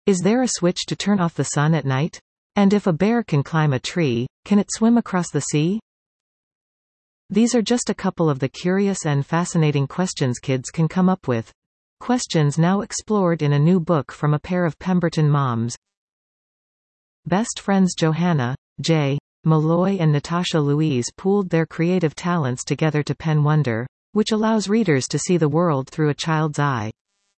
Is there a switch to turn off the sun at night? And if a bear can climb a tree, can it swim across the sea? These are just a couple of the curious and fascinating questions kids can come up with. Questions now explored in a new book from a pair of Pemberton moms. Best friends Johanna, J. Malloy and Natasha Louise pooled their creative talents together to pen Wonder, which allows readers to see the world through a child's eye.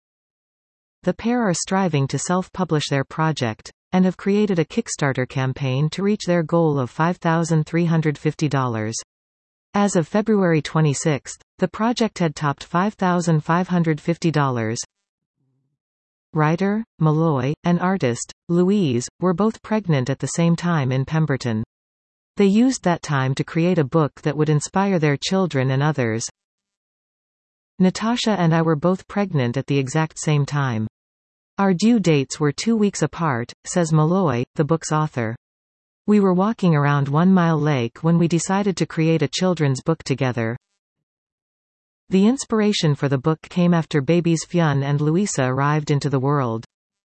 The pair are striving to self-publish their project, and have created a Kickstarter campaign to reach their goal of $5,350. As of February 26, the project had topped $5,550. Writer, Malloy, and artist, Louise, were both pregnant at the same time in Pemberton. They used that time to create a book that would inspire their children and others. Natasha and I were both pregnant at the exact same time. Our due dates were 2 weeks apart, says Malloy, the book's author. We were walking around 1 Mile Lake when we decided to create a children's book together. The inspiration for the book came after babies Fionn and Louisa arrived into the world.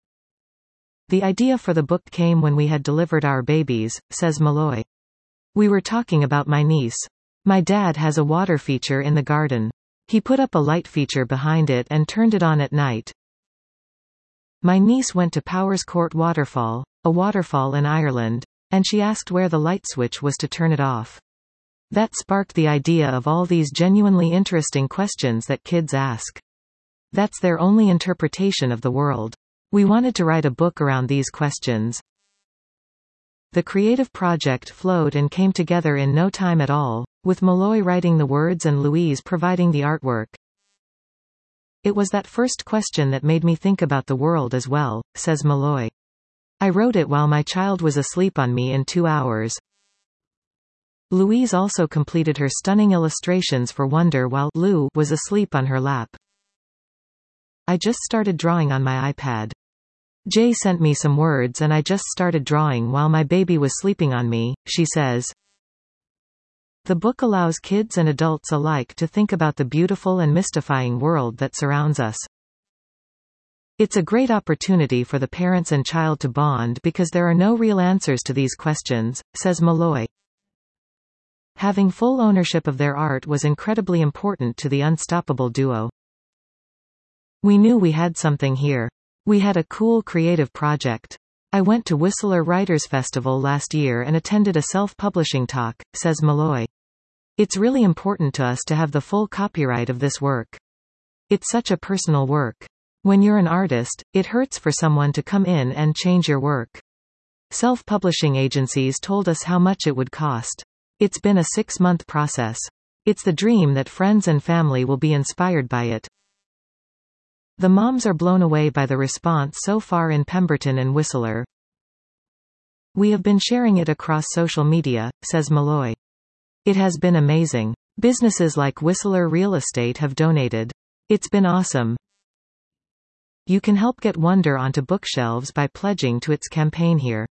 The idea for the book came when we had delivered our babies, says Malloy. We were talking about my niece. My dad has a water feature in the garden. He put up a light feature behind it and turned it on at night. My niece went to Powerscourt Waterfall, a waterfall in Ireland, and she asked where the light switch was to turn it off. That sparked the idea of all these genuinely interesting questions that kids ask. That's their only interpretation of the world. We wanted to write a book around these questions. The creative project flowed and came together in no time at all, with Malloy writing the words and Louise providing the artwork. It was that first question that made me think about the world as well, says Malloy. I wrote it while my child was asleep on me in 2 hours. Louise also completed her stunning illustrations for Wonder while Lou was asleep on her lap. I just started drawing on my iPad. Jay sent me some words and I just started drawing while my baby was sleeping on me, she says. The book allows kids and adults alike to think about the beautiful and mystifying world that surrounds us. It's a great opportunity for the parents and child to bond because there are no real answers to these questions, says Malloy. Having full ownership of their art was incredibly important to the Unstoppable duo. We knew we had something here. We had a cool creative project. I went to Whistler Writers Festival last year and attended a self-publishing talk, says Malloy. It's really important to us to have the full copyright of this work. It's such a personal work. When you're an artist, it hurts for someone to come in and change your work. Self-publishing agencies told us how much it would cost. It's been a 6-month process. It's the dream that friends and family will be inspired by it. The moms are blown away by the response so far in Pemberton and Whistler. We have been sharing it across social media, says Malloy. It has been amazing. Businesses like Whistler Real Estate have donated. It's been awesome. You can help get Wonder onto bookshelves by pledging to its campaign here.